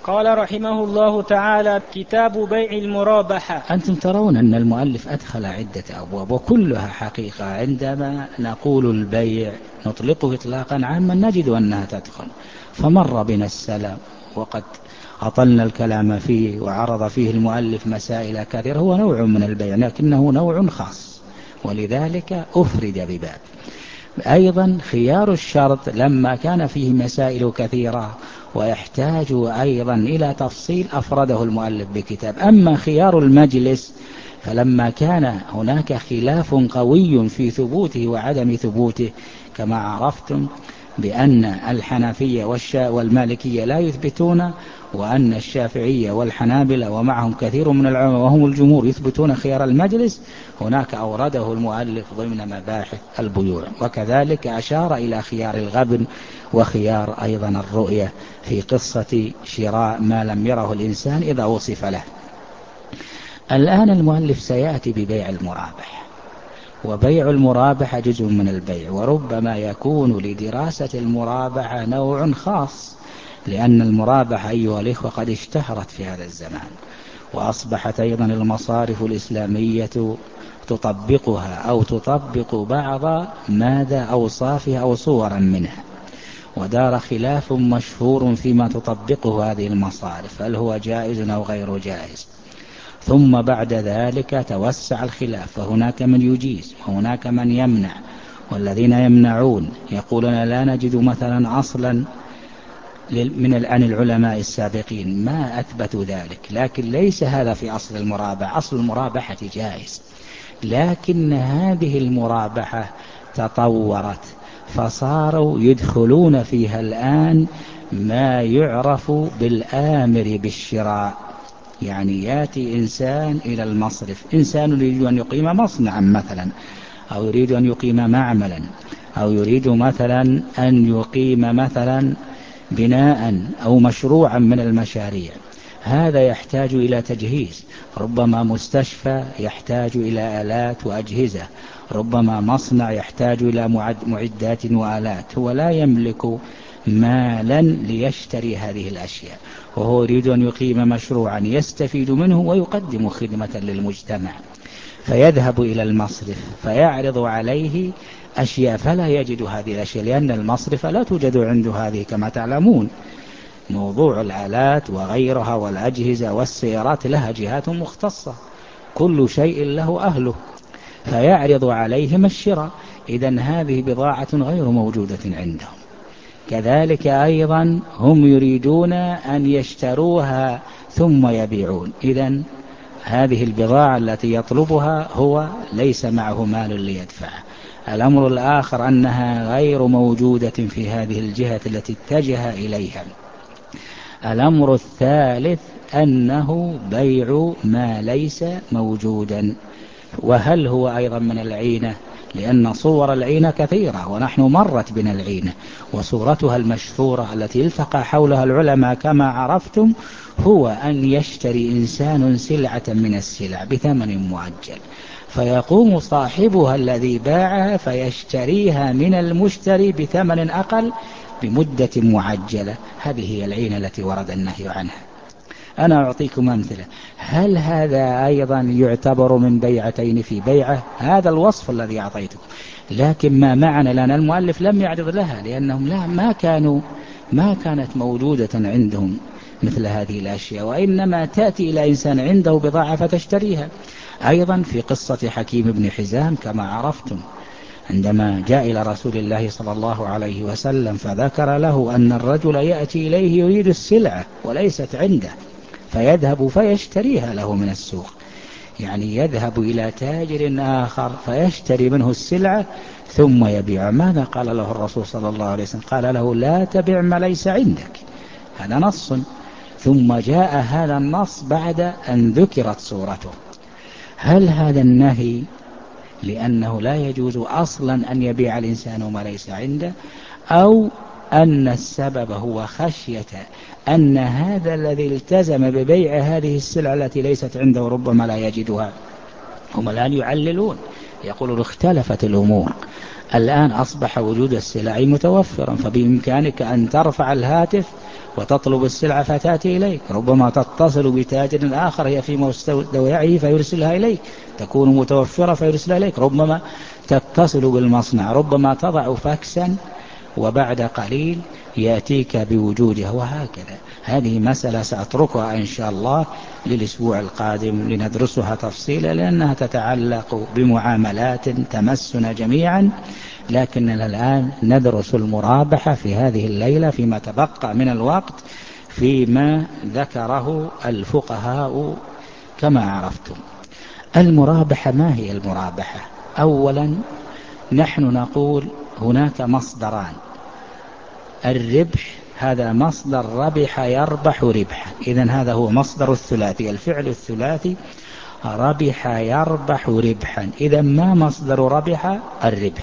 قال رحمه الله تعالى: كتاب بيع المرابحة. أنتم ترون أن المؤلف أدخل عدة أبواب وكلها حقيقة. عندما نقول البيع نطلقه إطلاقا عاما نجد أنها تدخل، فمر بنا السلام وقد أطلنا الكلام فيه وعرض فيه المؤلف مسائل كثيرة. هو نوع من البيع لكنه نوع خاص، ولذلك أفرد بباب. أيضا خيار الشرط لما كان فيه مسائل كثيرة ويحتاج أيضا إلى تفصيل أفرده المؤلف بكتاب. أما خيار المجلس فلما كان هناك خلاف قوي في ثبوته وعدم ثبوته، كما عرفتم بأن الحنفية والمالكية لا يثبتون، وأن الشافعية والحنابلة ومعهم كثير من العلماء وهم الجمهور يثبتون خيار المجلس، هناك أورده المؤلف ضمن مباحث البيوع. وكذلك أشار إلى خيار الغبن وخيار أيضا الرؤية في قصة شراء ما لم يره الإنسان إذا وصف له. الآن المؤلف سيأتي ببيع المرابح، وبيع المرابحة جزء من البيع، وربما يكون لدراسة المرابحة نوع خاص، لأن المرابحة أيها الإخوة قد اشتهرت في هذا الزمان، وأصبحت أيضا المصارف الإسلامية تطبقها أو تطبق بعض ماذا أوصافها أو صورا منها. ودار خلاف مشهور فيما تطبقه هذه المصارف، هل هو جائز أو غير جائز. ثم بعد ذلك توسع الخلاف، فهناك من يجيز وهناك من يمنع، والذين يمنعون يقولون لا نجد مثلا أصلا عن العلماء السابقين ما أثبتوا ذلك. لكن ليس هذا في أصل المرابحة. أصل المرابحة جائز، لكن هذه المرابحة تطورت فصاروا يدخلون فيها الآن ما يعرف بالآمر بالشراء. يعني يأتي إنسان إلى المصرف، إنسان يريد أن يقيم مصنعا مثلا، أو يريد أن يقيم معملا، أو يريد مثلا أن يقيم مثلا بناء أو مشروعا من المشاريع. هذا يحتاج إلى تجهيز، ربما مستشفى يحتاج إلى آلات وأجهزة، ربما مصنع يحتاج إلى معدات وآلات. هو لا يملك مالا ليشتري هذه الأشياء، وهو يريد أن يقيم مشروعا يستفيد منه ويقدم خدمة للمجتمع، فيذهب إلى المصرف فيعرض عليه أشياء فلا يجد هذه الأشياء، لأن المصرف لا توجد عنده هذه كما تعلمون. موضوع الآلات وغيرها والأجهزة والسيارات لها جهات مختصة، كل شيء له أهله، فيعرض عليهم الشراء. إذن هذه بضاعة غير موجودة عندهم. كذلك أيضا هم يريدون أن يشتروها ثم يبيعون. إذن هذه البضاعة التي يطلبها هو ليس معه مال ليدفعها. الأمر الآخر أنها غير موجودة في هذه الجهة التي اتجه إليها. الأمر الثالث أنه بيع ما ليس موجودا. وهل هو أيضا من العينة؟ لأن صور العينة كثيرة، ونحن مرت بنا العينة، وصورتها المشهورة التي التقى حولها العلماء كما عرفتم هو أن يشتري إنسان سلعة من السلع بثمن مؤجل، فيقوم صاحبها الذي باعها فيشتريها من المشتري بثمن أقل بمدة معجلة. هذه هي العينة التي ورد النهي عنها. أنا أعطيكم أمثلة. هل هذا أيضا يعتبر من بيعتين في بيعة؟ هذا الوصف الذي أعطيته، لكن ما معنى لأن المؤلف لم يعرض لها، لأنهم ما كانت موجودة عندهم مثل هذه الأشياء، وإنما تأتي إلى إنسان عنده بضاعة فتشتريها. أيضا في قصة حكيم بن حزام كما عرفتم، عندما جاء إلى رسول الله صلى الله عليه وسلم فذكر له أن الرجل يأتي إليه يريد السلعة وليست عنده، فيذهب فيشتريها له من السوق. يعني يذهب إلى تاجر آخر فيشتري منه السلعة ثم يبيع. ماذا قال له الرسول صلى الله عليه وسلم؟ قال له لا تبع ما ليس عندك. هذا نص، ثم جاء هذا النص بعد أن ذكرت صورته. هل هذا النهي لأنه لا يجوز أصلا أن يبيع الإنسان ما ليس عنده، أو أن السبب هو خشية أن هذا الذي التزم ببيع هذه السلعة التي ليست عنده ربما لا يجدها؟ هم الآن يعللون يقولون اختلفت الأمور، الآن أصبح وجود السلع متوفرا، فبإمكانك أن ترفع الهاتف وتطلب السلعة فتأتي إليك، ربما تتصل بتاجر آخر هي في مستودعه فيرسلها إليك، تكون متوفرة فيرسلها إليك، ربما تتصل بالمصنع، ربما تضع فاكسا وبعد قليل يأتيك بوجودها، وهكذا. هذه مسألة سأتركها إن شاء الله للأسبوع القادم لندرسها تفصيلا، لأنها تتعلق بمعاملات تمسنا جميعا، لكننا الآن ندرس المرابحة في هذه الليلة فيما تبقى من الوقت فيما ذكره الفقهاء. كما عرفتم المرابحة، ما هي المرابحة؟ أولا نحن نقول هناك مصدران، الربح هذا مصدر ربح يربح ربحا، إذن هذا هو مصدر الثلاثي، الفعل الثلاثي ربح يربح ربحا. إذن ما مصدر ربح؟ الربح.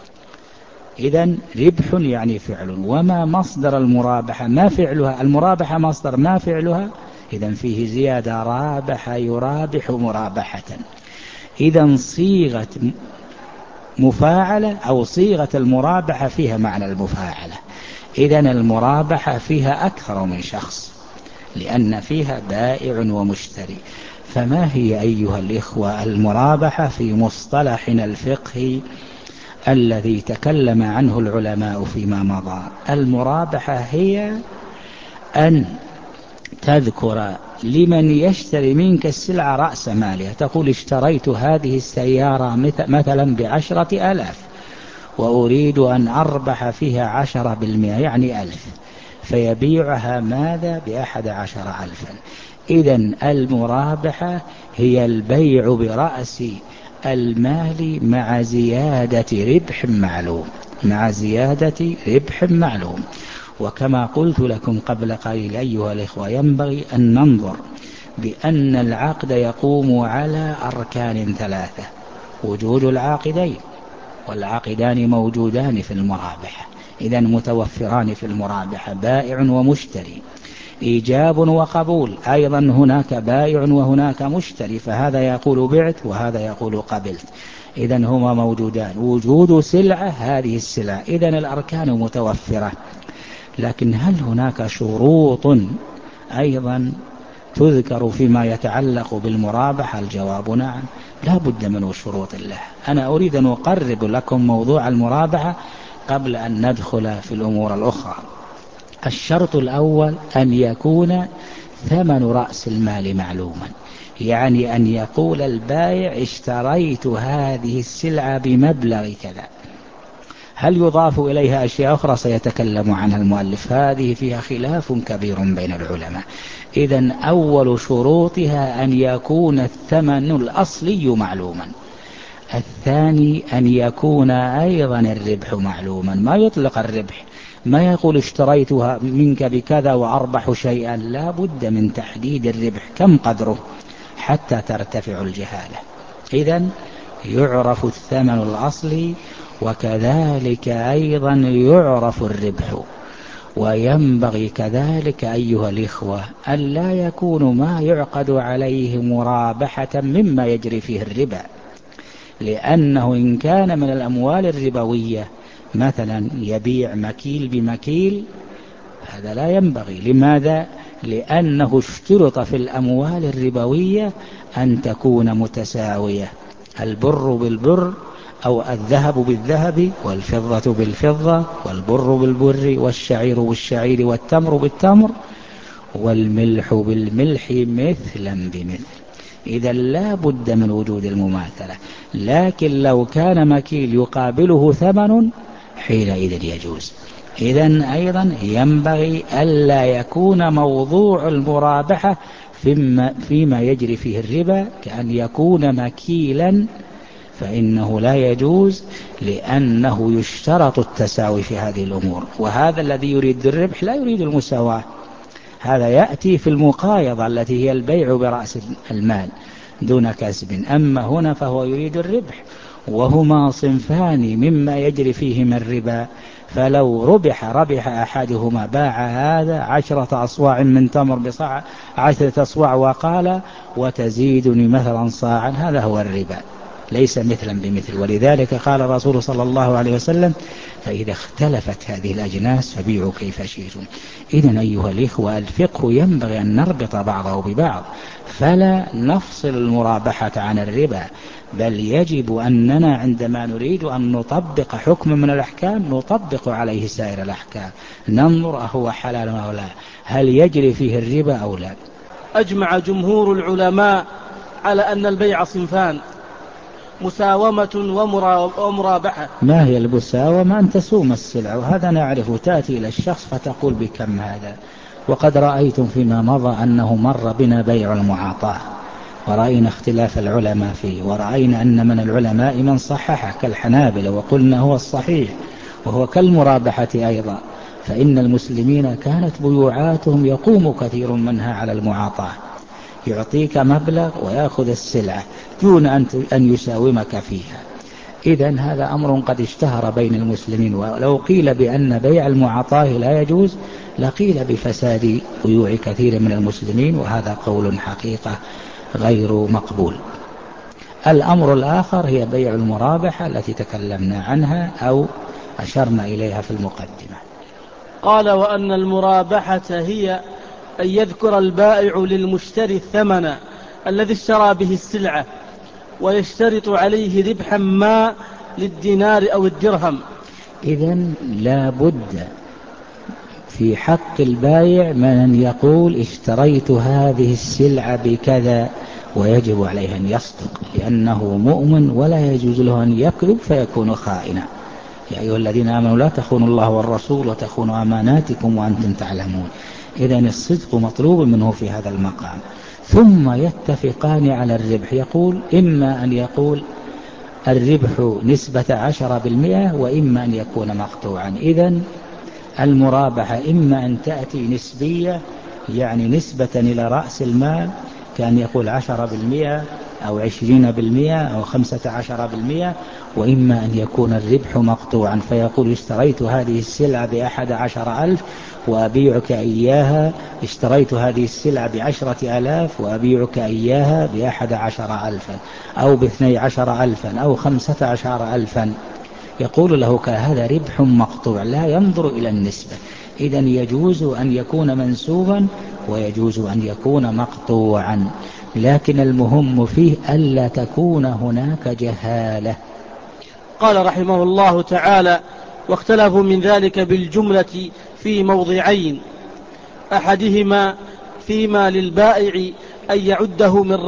إذن ربح يعني فعل. وما مصدر المرابحة؟ ما فعلها؟ المرابحة مصدر، ما فعلها؟ إذن فيه زيادة، رابح يرابح مرابحة. إذن صيغة مفاعلة أو صيغة المرابحة فيها معنى المفاعلة. إذن المرابحة فيها أكثر من شخص، لأن فيها بائع ومشتري. فما هي أيها الإخوة المرابحة في مصطلحنا الفقهي الذي تكلم عنه العلماء فيما مضى؟ المرابحة هي أن تذكر لمن يشتري منك السلعة رأس مالها، تقول اشتريت هذه السيارة مثلا ب10,000 وأريد أن أربح فيها 10%، يعني 1000، فيبيعها ماذا؟ ب11,000. إذن المرابحة هي البيع برأس المال مع زيادة ربح معلوم، مع زيادة ربح معلوم. وكما قلت لكم قبل قليل أيها الإخوة، ينبغي أن ننظر بأن العقد يقوم على أركان ثلاثة: وجود العاقدين، والعاقدان موجودان في المرابحة، إذن متوفران في المرابحة، بائع ومشتري، إيجاب وقبول، أيضا هناك بائع وهناك مشتري، فهذا يقول بعت وهذا يقول قبلت، إذن هما موجودان، وجود سلعة، هذه السلعة، إذن الأركان متوفرة. لكن هل هناك شروط أيضا تذكر فيما يتعلق بالمرابحة؟ الجواب نعم، لا بد من شروط الله. أنا أريد أن أقرب لكم موضوع المرابحة قبل أن ندخل في الأمور الأخرى. الشرط الأول أن يكون ثمن رأس المال معلوما، يعني أن يقول البائع اشتريت هذه السلعة بمبلغ كذا. هل يضاف إليها أشياء أخرى سيتكلم عنها المؤلف، هذه فيها خلاف كبير بين العلماء. إذن أول شروطها أن يكون الثمن الأصلي معلوما. الثاني أن يكون أيضا الربح معلوما، ما يطلق الربح، ما يقول اشتريتها منك بكذا وأربح شيئا، لا بد من تحديد الربح كم قدره حتى ترتفع الجهالة. إذن يعرف الثمن الأصلي، وكذلك أيضا يعرف الربح. وينبغي كذلك أيها الإخوة أن لا يكون ما يعقد عليه مرابحة مما يجري فيه الربا، لأنه إن كان من الأموال الربوية مثلا يبيع مكيل بمكيل، هذا لا ينبغي. لماذا؟ لأنه اشترط في الأموال الربوية أن تكون متساوية، البر بالبر أو الذهب بالذهب والفضة بالفضة والبر بالبر والشعير بالشعير والتمر بالتمر والملح بالملح مثلا بمثل. إذا لا بد من وجود المماثلة. لكن لو كان مكيل يقابله ثمن حينئذ يجوز. إذن أيضا ينبغي ألا يكون موضوع المرابحة فيما يجري فيه الربا، كأن يكون مكيلا، فإنه لا يجوز، لأنه يشترط التساوي في هذه الأمور. وهذا الذي يريد الربح لا يريد المساواة، هذا يأتي في المقايضة التي هي البيع برأس المال دون كسب. أما هنا فهو يريد الربح، وهما صنفان مما يجري فيهما الربا. فلو ربح أحدهما، باع هذا 10 أصواع من تمر بصاع 10 أصواع وقال وتزيدني مثلا صاعا، هذا هو الربا. ليس مثلا بمثل. ولذلك قال الرسول صلى الله عليه وسلم: فإذا اختلفت هذه الأجناس فبيعوا كيف شئتم. إذن أيها الإخوة، الفقه ينبغي أن نربط بعضه ببعض، فلا نفصل المرابحة عن الربا، بل يجب أننا عندما نريد أن نطبق حكم من الأحكام نطبق عليه سائر الأحكام، ننظر أهو حلال أو لا، هل يجري فيه الربا أو لا. أجمع جمهور العلماء على أن البيع صنفان: مساومة ومرابحة. ما هي المساومة؟ أن تسوم السلع، وهذا نعرف، تأتي إلى الشخص فتقول بكم هذا. وقد رأيتم فيما مضى أنه مر بنا بيع المعاطاة، ورأينا اختلاف العلماء فيه، ورأينا أن من العلماء من صححه كالحنابلة وقلنا هو الصحيح، وهو كالمرابحة أيضا. فإن المسلمين كانت بيوعاتهم يقوم كثير منها على المعاطاة، يعطيك مبلغ ويأخذ السلعة دون أن يساومك فيها. إذن هذا أمر قد اشتهر بين المسلمين، ولو قيل بأن بيع المعاطاة لا يجوز لقيل بفساد بيوع كثير من المسلمين، وهذا قول حقيقة غير مقبول. الأمر الآخر هي بيع المرابحة التي تكلمنا عنها أو أشرنا إليها في المقدمة. قال: وأن المرابحة هي أن يذكر البائع للمشتري الثمن الذي اشترى به السلعة، ويشترط عليه ربحا ما للدينار أو الدرهم. إذن لا بد في حق البائع من يقول: اشتريت هذه السلعة بكذا، ويجب عليه أن يصدق، لأنه مؤمن ولا يجوز له أن يكذب فيكون خائنا. يا أيها الذين آمنوا لا تخونوا الله والرسول وتخونوا أماناتكم وأنتم تعلمون. إذن الصدق مطلوب منه في هذا المقام. ثم يتفقان على الربح، يقول: إما أن يقول الربح نسبة 10%، وإما أن يكون مقطوعا. إذن المرابحة إما أن تأتي نسبية، يعني نسبة إلى رأس المال، كان يقول 10% أو 20% أو 15%، وإما أن يكون الربح مقطوعا، فيقول: اشتريت هذه السلعة ب11,000 وأبيعك إياها، اشتريت هذه السلعة ب10,000 وأبيعك إياها ب11,000 أو ب12,000 أو 15,000. يقول له: هذا ربح مقطوع، لا ينظر إلى النسبة. إذن يجوز أن يكون منسوبا ويجوز أن يكون مقطوعا، لكن المهم فيه ألا تكون هناك جهالة. قال رحمه الله تعالى: واختلفوا من ذلك بالجملة في موضعين: أحدهما فيما للبائع أن يعده من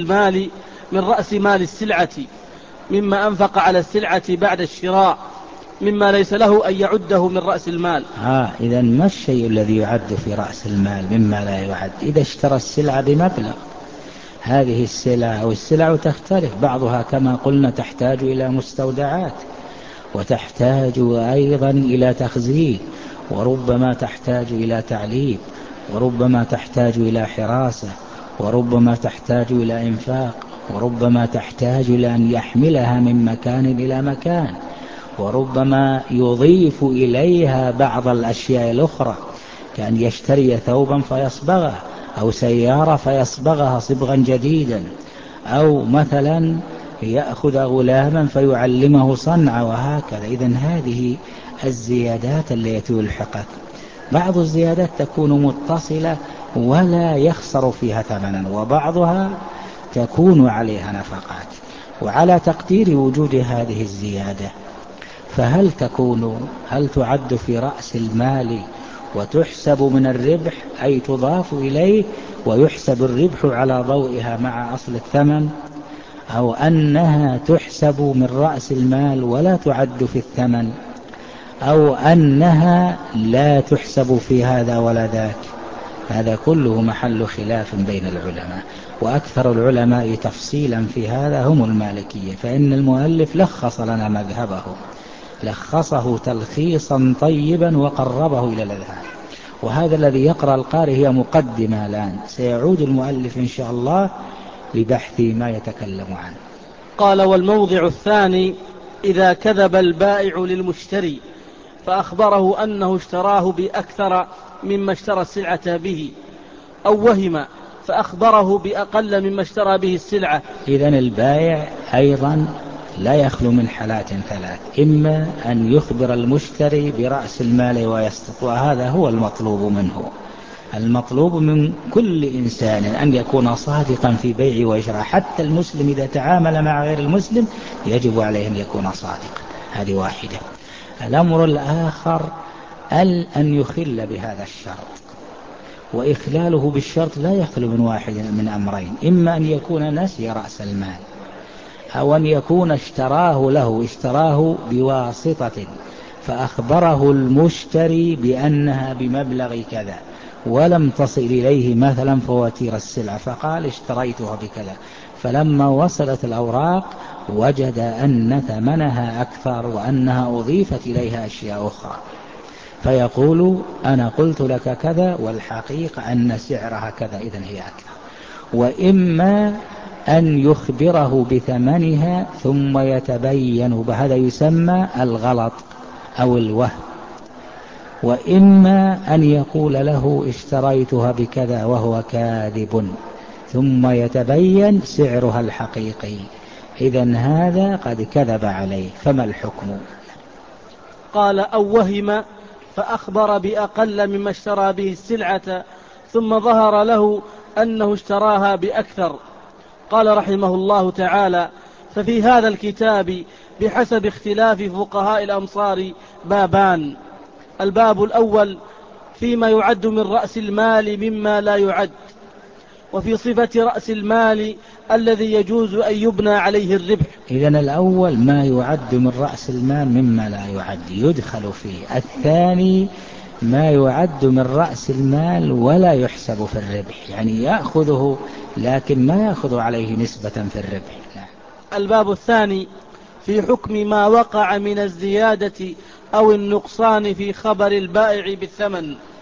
رأس مال السلعة مما أنفق على السلعة بعد الشراء، مما ليس له أن يعده من رأس المال. إذن ما الشيء الذي يعد في رأس المال مما لا يعد؟ إذا اشترى السلعة بمبلغ، هذه السلعة أو السلع تختلف، بعضها كما قلنا تحتاج إلى مستودعات، وتحتاج أيضا إلى تخزين، وربما تحتاج إلى تعليب، وربما تحتاج إلى حراسة، وربما تحتاج إلى إنفاق، وربما تحتاج إلى أن يحملها من مكان إلى مكان، وربما يضيف إليها بعض الأشياء الأخرى، كأن يشتري ثوبا فيصبغه، أو سيارة فيصبغها صبغا جديدا، أو مثلا يأخذ غلاما فيعلمه صنعة، وهكذا. إذن هذه الزيادات التي يلحقك، بعض الزيادات تكون متصلة ولا يخسر فيها ثمنا، وبعضها تكون عليها نفقات. وعلى تقدير وجود هذه الزيادة، فهل تعد في رأس المال وتحسب من الربح، أي تضاف إليه ويحسب الربح على ضوئها مع أصل الثمن، أو أنها تحسب من رأس المال ولا تعد في الثمن، أو أنها لا تحسب في هذا ولا ذاك؟ هذا كله محل خلاف بين العلماء، وأكثر العلماء تفصيلا في هذا هم المالكية، فإن المؤلف لخص لنا مذهبه، لخصه تلخيصا طيبا وقربه إلى الأذهان. وهذا الذي يقرأ القارئ هي مقدمة الآن، سيعود المؤلف إن شاء الله لبحث ما يتكلم عنه. قال: والموضع الثاني إذا كذب البائع للمشتري فأخبره أنه اشتراه بأكثر مما اشترى السلعة به، أو وهم فأخبره بأقل مما اشترى به السلعة. إذن البائع أيضا لا يخلو من حالات ثلاث: إما أن يخبر المشتري برأس المال ويصدق، وهذا هو المطلوب منه. المطلوب من كل إنسان أن يكون صادقا في بيع وشراء، حتى المسلم إذا تعامل مع غير المسلم يجب عليه أن يكون صادقا. هذه واحدة. الأمر الآخر أن يخل بهذا الشرط، وإخلاله بالشرط لا يخلو من واحد من أمرين: إما أن يكون نسي رأس المال، أو أن يكون اشتراه بواسطة فأخبره المشتري بأنها بمبلغ كذا ولم تصل إليه مثلا فواتير السلعة، فقال اشتريتها بكذا، فلما وصلت الأوراق وجد أن ثمنها أكثر وأنها أضيفت إليها أشياء أخرى، فيقول أنا قلت لك كذا والحقيقة أن سعرها كذا، إذن هي أكثر. وإما أن يخبره بثمنها ثم يتبين، بهذا يسمى الغلط أو الوهم. وإما أن يقول له اشتريتها بكذا وهو كاذب ثم يتبين سعرها الحقيقي، إذن هذا قد كذب عليه. فما الحكم؟ قال: أو وهم فأخبر بأقل مما اشترى به السلعة ثم ظهر له أنه اشتراها بأكثر. قال رحمه الله تعالى: ففي هذا الكتاب بحسب اختلاف فقهاء الأمصار بابان. الباب الأول فيما يعد من رأس المال مما لا يعد، وفي صفة رأس المال الذي يجوز أن يبنى عليه الربح. إذن الأول ما يعد من رأس المال مما لا يعد يدخل فيه. الثاني ما يعد من رأس المال ولا يحسب في الربح، يعني يأخذه لكن ما يأخذ عليه نسبة في الربح. الباب الثاني في حكم ما وقع من الزيادة أو النقصان في خبر البائع بالثمن.